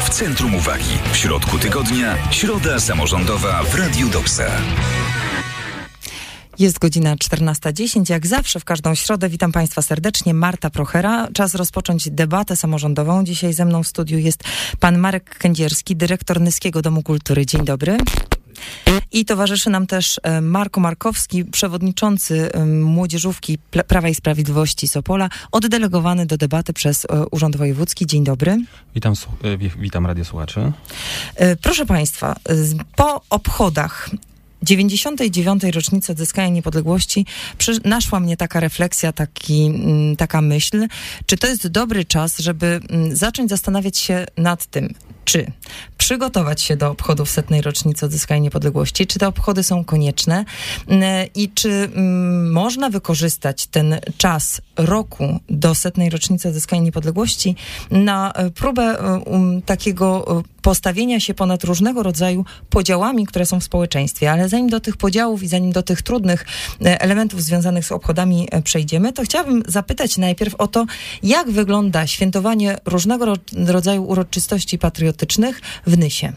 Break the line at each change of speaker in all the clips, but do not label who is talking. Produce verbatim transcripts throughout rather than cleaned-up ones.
W centrum uwagi, w środku tygodnia, środa samorządowa w Radiu Doksa.
Jest godzina czternasta dziesięć. Jak zawsze w każdą środę witam Państwa serdecznie. Marta Prochera. Czas rozpocząć debatę samorządową. Dzisiaj ze mną w studiu jest pan Marek Kędzierski, dyrektor Nyskiego Domu Kultury. Dzień dobry. I towarzyszy nam też Marko Markowski, przewodniczący Młodzieżówki Prawa i Sprawiedliwości z Opola, oddelegowany do debaty przez Urząd Wojewódzki. Dzień dobry.
Witam, witam radiosłuchaczy.
Proszę Państwa, po obchodach dziewięćdziesiątej dziewiątej rocznicy odzyskania niepodległości przy, naszła mnie taka refleksja, taki, taka myśl, czy to jest dobry czas, żeby zacząć zastanawiać się nad tym, czy przygotować się do obchodów setnej rocznicy odzyskania niepodległości, czy te obchody są konieczne i czy mm, można wykorzystać ten czas roku do setnej rocznicy odzyskania niepodległości na próbę um, takiego postawienia się ponad różnego rodzaju podziałami, które są w społeczeństwie. Ale zanim do tych podziałów i zanim do tych trudnych elementów związanych z obchodami przejdziemy, to chciałabym zapytać najpierw o to, jak wygląda świętowanie różnego ro- rodzaju uroczystości patriotycznych w Nysie.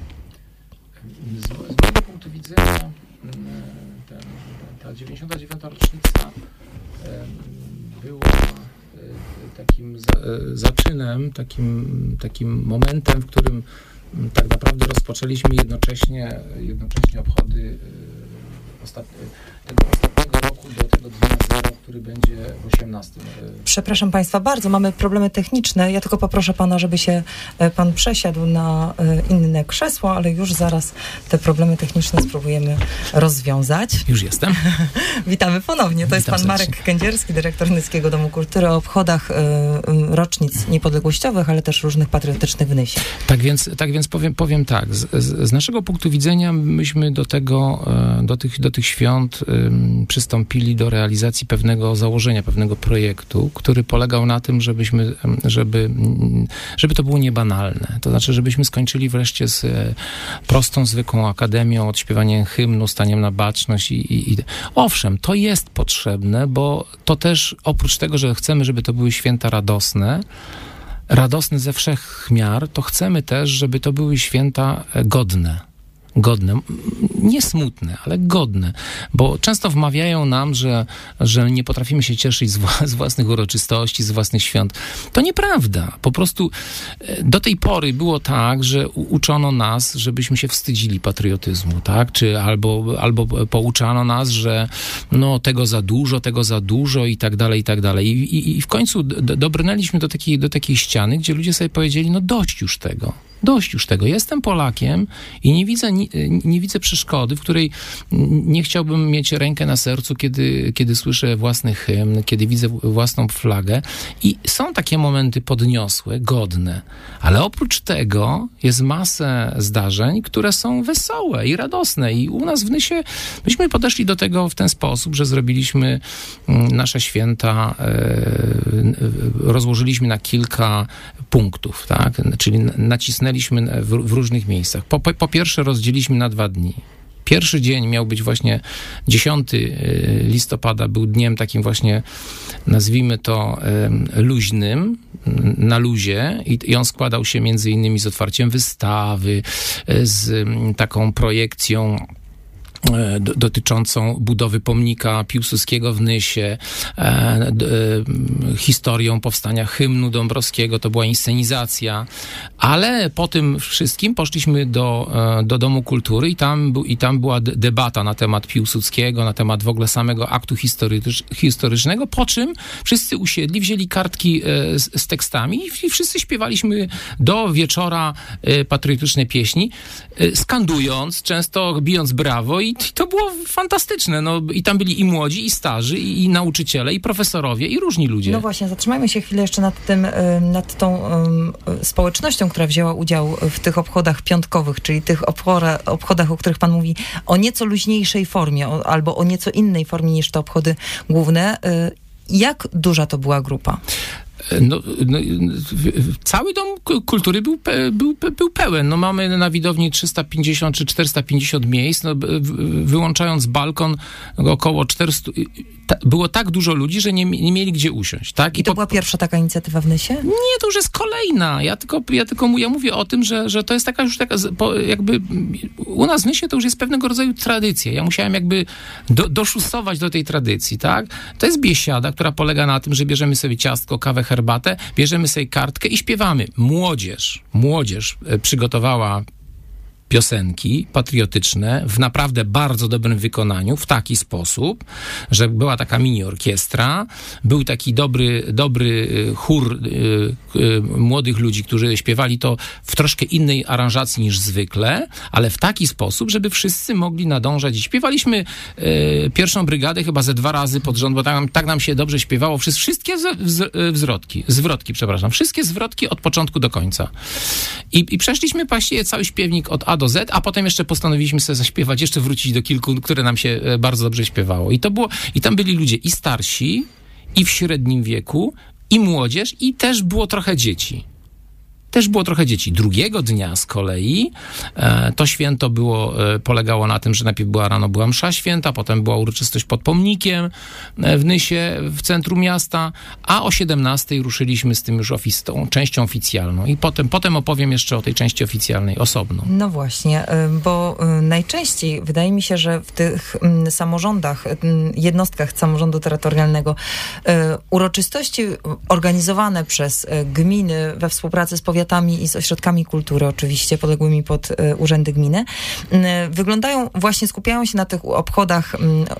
Z, z mojego punktu widzenia ten, ta dziewięćdziesiąta dziewiąta rocznica była takim za, zaczynem, takim, takim momentem, w którym tak naprawdę rozpoczęliśmy jednocześnie, jednocześnie obchody ostatnie, tego ostatniego roku do tego dnia zero, który będzie w osiemnastym.
Przepraszam Państwa bardzo, mamy problemy techniczne. Ja tylko poproszę Pana, żeby się Pan przesiadł na inne krzesło, ale już zaraz te problemy techniczne spróbujemy rozwiązać.
Już jestem.
Witamy ponownie. To
Witam
jest Pan
serdecznie.
Marek Kędzierski, dyrektor Nyskiego Domu Kultury, o obchodach y, y, rocznic niepodległościowych, ale też różnych patriotycznych w Nysie.
Tak więc, tak więc powiem, powiem tak. Z, z, z naszego punktu widzenia myśmy do tego, do tych, do tych świąt um, przystąpili do realizacji pewnego założenia, pewnego projektu, który polegał na tym, żebyśmy, żeby, żeby to było niebanalne. To znaczy, żebyśmy skończyli wreszcie z prostą, zwykłą akademią, odśpiewaniem hymnu, staniem na baczność i, i, i... Owszem, to jest potrzebne, bo to też oprócz tego, że chcemy, żeby to były święta radosne, radosne ze wszech miar, to chcemy też, żeby to były święta godne. Godne, nie smutne, ale godne, bo często wmawiają nam, że, że nie potrafimy się cieszyć z, wła- z własnych uroczystości, z własnych świąt. To nieprawda. Po prostu do tej pory było tak, że u- uczono nas, żebyśmy się wstydzili patriotyzmu, tak? Czy albo, albo pouczano nas, że no tego za dużo, tego za dużo i tak dalej, i tak dalej. I, i, i w końcu do, dobrnęliśmy do takiej, do takiej ściany, gdzie ludzie sobie powiedzieli, no dość już tego. Dość już tego. Jestem Polakiem i nie widzę, nie, nie widzę przeszkody, w której nie chciałbym mieć rękę na sercu, kiedy, kiedy słyszę własny hymn, kiedy widzę własną flagę. I są takie momenty podniosłe, godne. Ale oprócz tego jest masę zdarzeń, które są wesołe i radosne. I u nas w Nysie myśmy podeszli do tego w ten sposób, że zrobiliśmy nasze święta, e, rozłożyliśmy na kilka punktów, tak? Czyli nacisnęliśmy w, w różnych miejscach. Po, po, po pierwsze rozdzieliliśmy na dwa dni. Pierwszy dzień miał być właśnie dziesiątego listopada, był dniem takim właśnie, nazwijmy to, luźnym, na luzie i, i on składał się między innymi z otwarciem wystawy, z taką projekcją Do, dotyczącą budowy pomnika Piłsudskiego w Nysie, e, d, e, historią powstania hymnu dąbrowskiego, to była inscenizacja, ale po tym wszystkim poszliśmy do, e, do Domu Kultury i tam, bu, i tam była d- debata na temat Piłsudskiego, na temat w ogóle samego aktu historycz, historycznego, po czym wszyscy usiedli, wzięli kartki e, z, z tekstami i, i wszyscy śpiewaliśmy do wieczora e, patriotyczne pieśni, e, skandując, często bijąc brawo. I to było fantastyczne. No, i tam byli i młodzi, i starzy, i, i nauczyciele, i profesorowie, i różni ludzie.
No właśnie, zatrzymajmy się chwilę jeszcze nad tym, nad tą um, społecznością, która wzięła udział w tych obchodach piątkowych, czyli tych obchora, obchodach, o których pan mówi, o nieco luźniejszej formie, o, albo o nieco innej formie niż te obchody główne. Jak duża to była grupa?
No, no, cały dom kultury był, pe, był, był pełen. No, mamy na widowni trzysta pięćdziesiąt czy czterysta pięćdziesiąt miejsc, no, wyłączając balkon około czterysta. Ta, było tak dużo ludzi, że nie, nie mieli gdzie usiąść. Tak?
I to
po,
była pierwsza taka inicjatywa w Nysie?
Nie, to już jest kolejna. Ja tylko, ja tylko ja mówię o tym, że, że to jest taka już taka jakby u nas w Nysie to już jest pewnego rodzaju tradycja. Ja musiałem jakby do, doszusować do tej tradycji, tak? To jest biesiada, która polega na tym, że bierzemy sobie ciastko, kawę, herbatę, bierzemy sobie kartkę i śpiewamy. Młodzież, młodzież przygotowała piosenki patriotyczne w naprawdę bardzo dobrym wykonaniu, w taki sposób, że była taka mini orkiestra, był taki dobry, dobry chór y, y, młodych ludzi, którzy śpiewali to w troszkę innej aranżacji niż zwykle, ale w taki sposób, żeby wszyscy mogli nadążać i śpiewaliśmy y, pierwszą brygadę chyba ze dwa razy pod rząd, bo tak, tak nam się dobrze śpiewało, wszystkie, wszystkie z, z, zwrotki, zwrotki, przepraszam, wszystkie zwrotki od początku do końca. I, i przeszliśmy właściwie cały śpiewnik od A do Z, a potem jeszcze postanowiliśmy sobie zaśpiewać, jeszcze wrócić do kilku, które nam się bardzo dobrze śpiewało. I to było, i tam byli ludzie i starsi, i w średnim wieku, i młodzież, i też było trochę dzieci. Też było trochę dzieci. Drugiego dnia z kolei e, to święto było, e, polegało na tym, że najpierw była rano była msza święta, potem była uroczystość pod pomnikiem e, w Nysie, w centrum miasta, a o siedemnastej ruszyliśmy z tym już ofic- tą częścią oficjalną. I potem, potem opowiem jeszcze o tej części oficjalnej osobno.
No właśnie, bo najczęściej wydaje mi się, że w tych samorządach, jednostkach samorządu terytorialnego uroczystości organizowane przez gminy we współpracy z powiatami i z ośrodkami kultury, oczywiście podległymi pod y, urzędy gminy, y, wyglądają, właśnie skupiają się na tych obchodach y,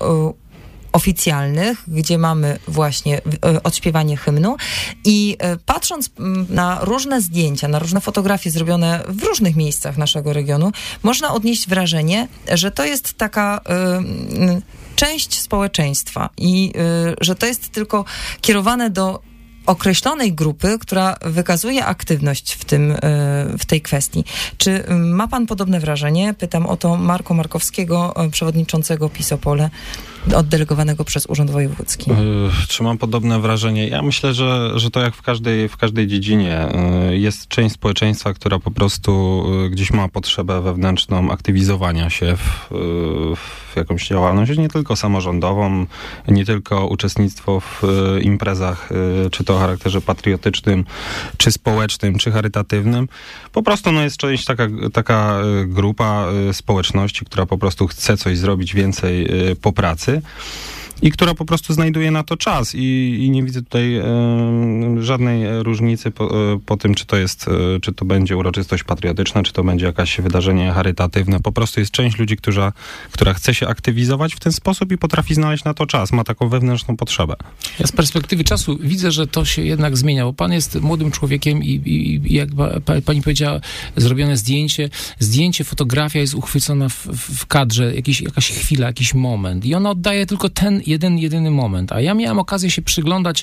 oficjalnych, gdzie mamy właśnie y, odśpiewanie hymnu i y, patrząc y, na różne zdjęcia, na różne fotografie zrobione w różnych miejscach naszego regionu, można odnieść wrażenie, że to jest taka y, y, część społeczeństwa i y, że to jest tylko kierowane do określonej grupy, która wykazuje aktywność w tym, w tej kwestii. Czy ma pan podobne wrażenie? Pytam o to Marka Markowskiego, przewodniczącego PiS Opole, oddelegowanego przez Urząd Wojewódzki.
Czy mam podobne wrażenie? Ja myślę, że, że to jak w każdej, w każdej dziedzinie. Jest część społeczeństwa, która po prostu gdzieś ma potrzebę wewnętrzną aktywizowania się w, w jakąś działalność, nie tylko samorządową, nie tylko uczestnictwo w imprezach, czy to o charakterze patriotycznym, czy społecznym, czy charytatywnym. Po prostu no, jest część taka, taka grupa społeczności, która po prostu chce coś zrobić więcej po pracy i która po prostu znajduje na to czas i, i nie widzę tutaj e, żadnej różnicy po, e, po tym, czy to jest, e, czy to będzie uroczystość patriotyczna, czy to będzie jakieś wydarzenie charytatywne. Po prostu jest część ludzi, która, która chce się aktywizować w ten sposób i potrafi znaleźć na to czas. Ma taką wewnętrzną potrzebę.
Ja z perspektywy czasu widzę, że to się jednak zmienia, bo pan jest młodym człowiekiem i, i, i jak pa, pani powiedziała, zrobione zdjęcie, zdjęcie, fotografia jest uchwycona w, w kadrze, jakiś, jakaś chwila, jakiś moment i ona oddaje tylko ten jeden, jedyny moment. A ja miałem okazję się przyglądać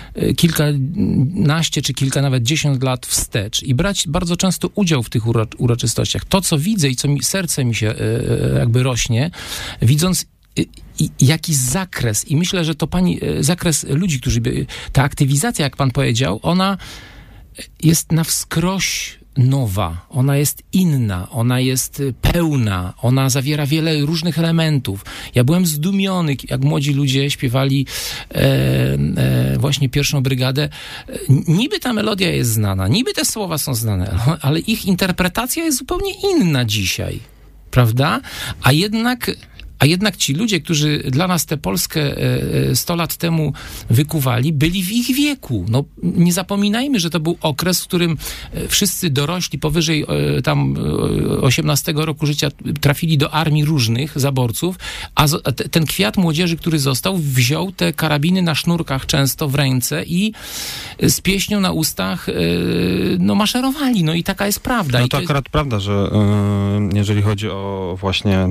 kilkanaście czy kilka, nawet dziesięć lat wstecz i brać bardzo często udział w tych uro- uroczystościach. To, co widzę i co mi, serce mi się jakby rośnie, widząc i jaki zakres, i myślę, że to pani, zakres ludzi, którzy by, ta aktywizacja, jak pan powiedział, ona jest na wskroś nowa, ona jest inna, ona jest pełna, ona zawiera wiele różnych elementów. Ja byłem zdumiony, jak młodzi ludzie śpiewali e, e, właśnie pierwszą brygadę. Niby ta melodia jest znana, niby te słowa są znane, ale ich interpretacja jest zupełnie inna dzisiaj, prawda? A jednak A jednak ci ludzie, którzy dla nas tę Polskę sto lat temu wykuwali, byli w ich wieku. No, nie zapominajmy, że to był okres, w którym wszyscy dorośli powyżej tam osiemnastego roku życia trafili do armii różnych zaborców, a ten kwiat młodzieży, który został, wziął te karabiny na sznurkach często w ręce i z pieśnią na ustach no, maszerowali. No i taka jest prawda.
No
I
to,
to
akurat
jest...
prawda, że jeżeli chodzi o właśnie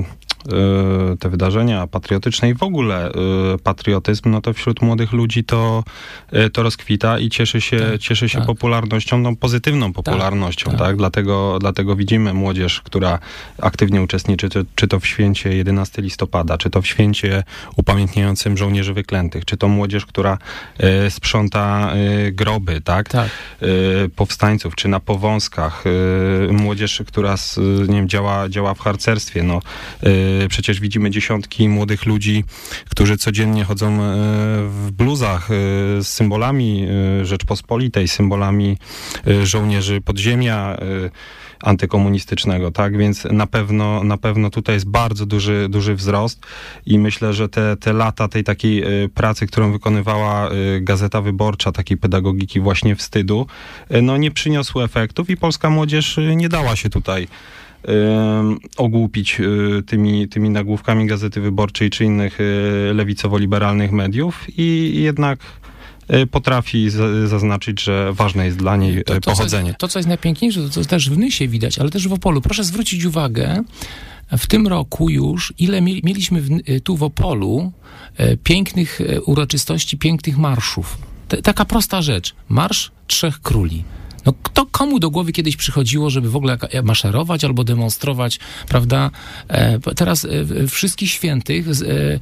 y, te wydarzenia patriotyczne i w ogóle y, patriotyzm, no to wśród młodych ludzi to, y, to rozkwita i cieszy się,
tak,
cieszy się
tak.
popularnością, no pozytywną popularnością, tak?
tak.
tak? Dlatego, dlatego widzimy młodzież, która aktywnie uczestniczy, czy, czy to w święcie jedenastego listopada, czy to w święcie upamiętniającym żołnierzy wyklętych, czy to młodzież, która y, sprząta y, groby, tak?
tak.
Y, powstańców, czy na Powązkach, y, młodzież, która z, nie wiem, działa, działa w harcerstwie, no y, przecież widzimy dziesiątki młodych ludzi, którzy codziennie chodzą y, w bluzach y, z symbolami y, Rzeczpospolitej, symbolami y, żołnierzy podziemia y, antykomunistycznego, tak? Więc na pewno, na pewno tutaj jest bardzo duży, duży wzrost i myślę, że te, te lata tej takiej y, pracy, którą wykonywała y, Gazeta Wyborcza, takiej pedagogiki właśnie wstydu, y, no nie przyniosły efektów i polska młodzież y, nie dała się tutaj y, ogłupić y, tymi, tymi nagłówkami Gazety Wyborczej czy innych y, lewicowo-liberalnych mediów i jednak potrafi z, zaznaczyć, że ważne jest dla niej
to, to,
pochodzenie.
Co jest, to, co jest najpiękniejsze, to, co też w Nysie widać, ale też w Opolu. Proszę zwrócić uwagę, w tym roku już, ile mi, mieliśmy w, tu w Opolu e, pięknych e, uroczystości, pięknych marszów. T, taka prosta rzecz. Marsz Trzech Króli. No kto, komu do głowy kiedyś przychodziło, żeby w ogóle maszerować albo demonstrować, prawda? E, teraz e, Wszystkich Świętych, e,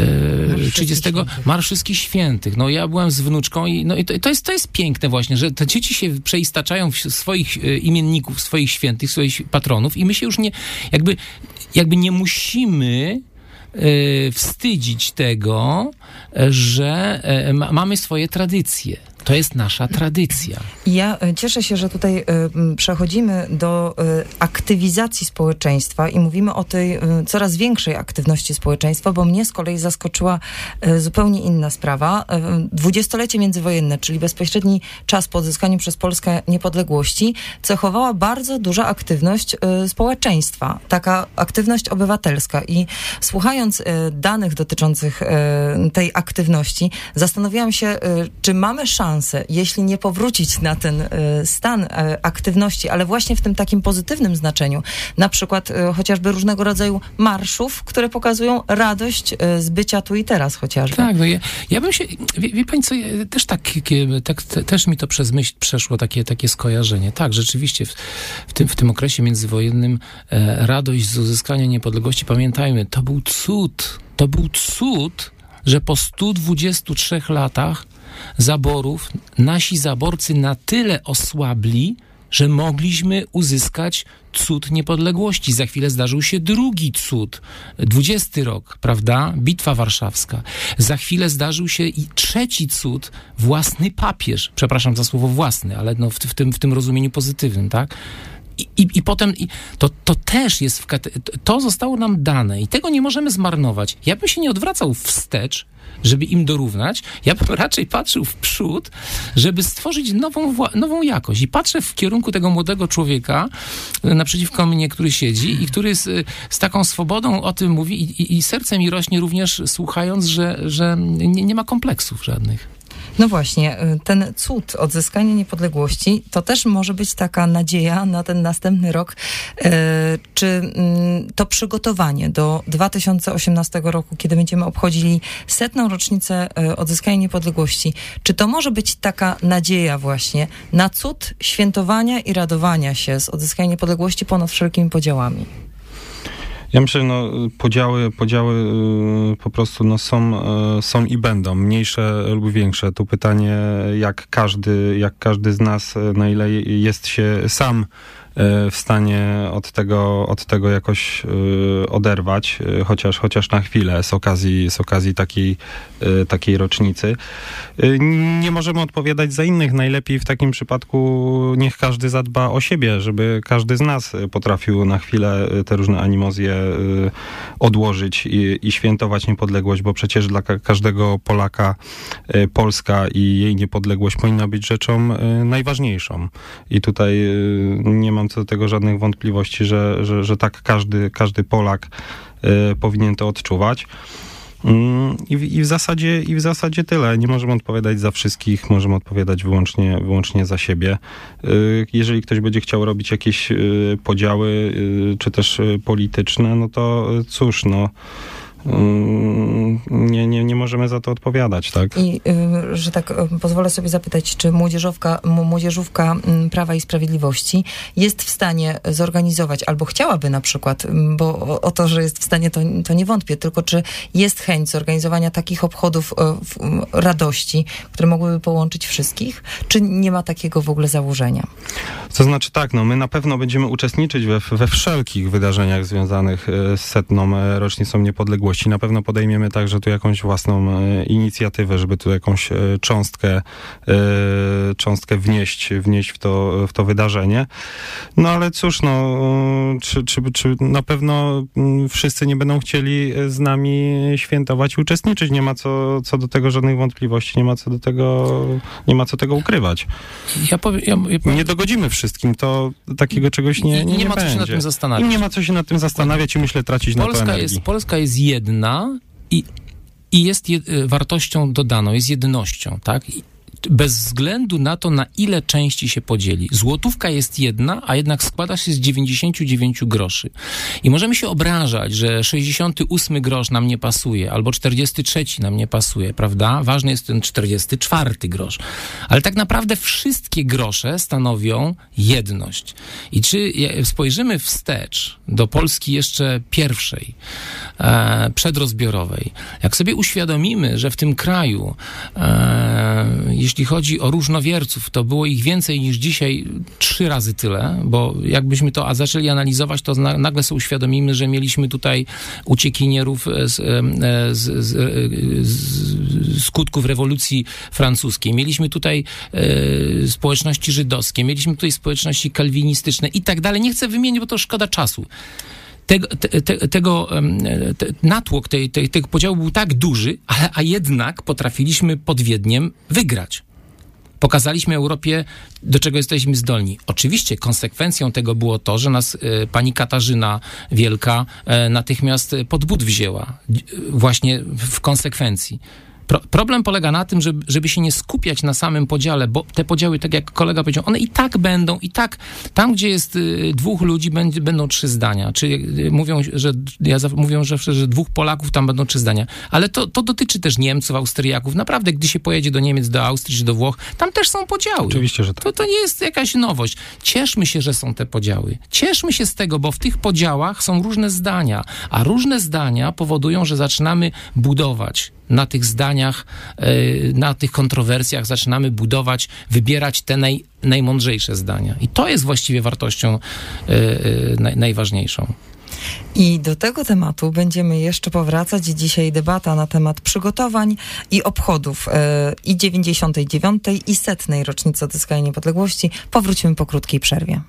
e, trzydziestego Marsz Wszystkich Świętych. No ja byłem z wnuczką i, no, i to, to, jest, to jest piękne właśnie, że te dzieci się przeistaczają w swoich e, imienników, swoich świętych, swoich patronów i my się już nie, jakby, jakby nie musimy e, wstydzić tego, że e, ma, mamy swoje tradycje. To jest nasza tradycja.
Ja cieszę się, że tutaj y, przechodzimy do y, aktywizacji społeczeństwa i mówimy o tej y, coraz większej aktywności społeczeństwa, bo mnie z kolei zaskoczyła y, zupełnie inna sprawa. Y, dwudziestolecie międzywojenne, czyli bezpośredni czas po odzyskaniu przez Polskę niepodległości, cechowała bardzo duża aktywność y, społeczeństwa, taka aktywność obywatelska. I słuchając y, danych dotyczących y, tej aktywności, zastanawiałam się, y, czy mamy szansę, jeśli nie powrócić na ten y, stan y, aktywności, ale właśnie w tym takim pozytywnym znaczeniu, na przykład y, chociażby różnego rodzaju marszów, które pokazują radość y, z bycia tu i teraz chociażby.
Tak, no ja, ja bym się, wie, wie pani co, ja też tak, tak te, też mi to przez myśl przeszło takie, takie skojarzenie. Tak, rzeczywiście w, w, tym, w tym okresie międzywojennym e, radość z uzyskania niepodległości, pamiętajmy, to był cud, to był cud, że po stu dwudziestu trzech latach zaborów nasi zaborcy na tyle osłabli, że mogliśmy uzyskać cud niepodległości. Za chwilę zdarzył się drugi cud. dwudziesty rok, prawda? Bitwa Warszawska. Za chwilę zdarzył się i trzeci cud, własny papież. Przepraszam za słowo własny, ale no w, w, tym, w tym rozumieniu pozytywnym, tak? I, i, i potem i to, to też jest, w kate- to zostało nam dane i tego nie możemy zmarnować. Ja bym się nie odwracał wstecz, żeby im dorównać. Ja bym raczej patrzył w przód, żeby stworzyć nową, wła- nową jakość. I patrzę w kierunku tego młodego człowieka naprzeciwko mnie, który siedzi i który z, z taką swobodą o tym mówi i, i, i serce mi rośnie również słuchając, że, że nie, nie ma kompleksów żadnych.
No właśnie, ten cud odzyskania niepodległości to też może być taka nadzieja na ten następny rok. Czy to przygotowanie do dwa tysiące osiemnastego roku, kiedy będziemy obchodzili setną rocznicę odzyskania niepodległości, czy to może być taka nadzieja właśnie na cud świętowania i radowania się z odzyskania niepodległości ponad wszelkimi podziałami?
Ja myślę, że no, podziały, podziały y, po prostu no, są, y, są i będą, mniejsze lub większe. Tu pytanie, jak każdy, jak każdy z nas, na ile jest się sam w stanie od tego, od tego jakoś y, oderwać, y, chociaż, chociaż na chwilę z okazji, z okazji takiej, y, takiej rocznicy. Y, nie możemy odpowiadać za innych. Najlepiej w takim przypadku niech każdy zadba o siebie, żeby każdy z nas potrafił na chwilę te różne animozje y, odłożyć i, i świętować niepodległość, bo przecież dla ka- każdego Polaka y, Polska i jej niepodległość powinna być rzeczą y, najważniejszą. I tutaj y, nie mam co do tego żadnych wątpliwości, że, że, że tak każdy, każdy Polak y, powinien to odczuwać. I w, i w zasadzie, i w zasadzie tyle. Nie możemy odpowiadać za wszystkich, możemy odpowiadać wyłącznie, wyłącznie za siebie. Jeżeli ktoś będzie chciał robić jakieś podziały, czy też polityczne, no to cóż, no Nie, nie, nie możemy za to odpowiadać, tak?
I, y, że tak y, pozwolę sobie zapytać, czy młodzieżówka, m- młodzieżówka y, Prawa i Sprawiedliwości jest w stanie zorganizować, albo chciałaby na przykład, y, bo o, o to, że jest w stanie, to, to nie wątpię, tylko czy jest chęć zorganizowania takich obchodów y, w, y, radości, które mogłyby połączyć wszystkich, czy nie ma takiego w ogóle założenia?
To znaczy tak, no my na pewno będziemy uczestniczyć we, we wszelkich wydarzeniach związanych z setną rocznicą niepodległości. Na pewno podejmiemy także tu jakąś własną e, inicjatywę, żeby tu jakąś e, cząstkę, e, cząstkę wnieść, wnieść w to, w to wydarzenie. No ale cóż, no, czy, czy, czy na pewno m, wszyscy nie będą chcieli z nami świętować i uczestniczyć. Nie ma co, co do tego żadnych wątpliwości, nie ma co do tego, nie ma co tego ukrywać.
Ja powiem, ja, ja powiem...
Nie dogodzimy wszystkim, to takiego czegoś nie, nie, nie,
nie ma
będzie.
co się nad tym zastanawiać.
I nie ma co się nad tym zastanawiać i myślę tracić
Polska
na to energii.
jest, Polska jest jedna i, i jest je, wartością dodaną, jest jednością, tak? I bez względu na to, na ile części się podzieli. Złotówka jest jedna, a jednak składa się z dziewięćdziesięciu dziewięciu groszy. I możemy się obrażać, że sześćdziesiąty ósmy grosz nam nie pasuje, albo czterdziesty trzeci nam nie pasuje, prawda? Ważny jest ten czterdziesty czwarty grosz. Ale tak naprawdę wszystkie grosze stanowią jedność. I czy spojrzymy wstecz do Polski jeszcze pierwszej, e, przedrozbiorowej, jak sobie uświadomimy, że w tym kraju e, jeśli chodzi o różnowierców, to było ich więcej niż dzisiaj trzy razy tyle, bo jakbyśmy to a zaczęli analizować, to na, nagle sobie uświadomimy, że mieliśmy tutaj uciekinierów z, z, z, z skutków rewolucji francuskiej, mieliśmy tutaj e, społeczności żydowskie, mieliśmy tutaj społeczności kalwinistyczne i tak dalej. Nie chcę wymienić, bo to szkoda czasu. Tego, te, te, tego te, natłok tej, tej, tego podziału był tak duży, ale, a jednak potrafiliśmy pod Wiedniem wygrać. Pokazaliśmy Europie, do czego jesteśmy zdolni. Oczywiście konsekwencją tego było to, że nas e, pani Katarzyna Wielka e, natychmiast pod but wzięła. E, właśnie w konsekwencji. Pro, problem polega na tym, żeby, żeby się nie skupiać na samym podziale, bo te podziały, tak jak kolega powiedział, one i tak będą, i tak tam, gdzie jest y, dwóch ludzi, będzie, będą trzy zdania. Czy y, mówią, że ja za, mówią, że, że dwóch Polaków, tam będą trzy zdania. Ale to, to dotyczy też Niemców, Austriaków. Naprawdę, gdy się pojedzie do Niemiec, do Austrii czy do Włoch, tam też są podziały.
Oczywiście, że tak.
To, to nie jest jakaś nowość. Cieszmy się, że są te podziały. Cieszmy się z tego, bo w tych podziałach są różne zdania, a różne zdania powodują, że zaczynamy budować na tych zdaniach, na tych kontrowersjach zaczynamy budować, wybierać te naj, najmądrzejsze zdania. I to jest właściwie wartością naj, najważniejszą.
I do tego tematu będziemy jeszcze powracać. Dzisiaj debata na temat przygotowań i obchodów yy, i dziewięćdziesiątej dziewiątej i setnej rocznicy odzyskania niepodległości. Powrócimy po krótkiej przerwie.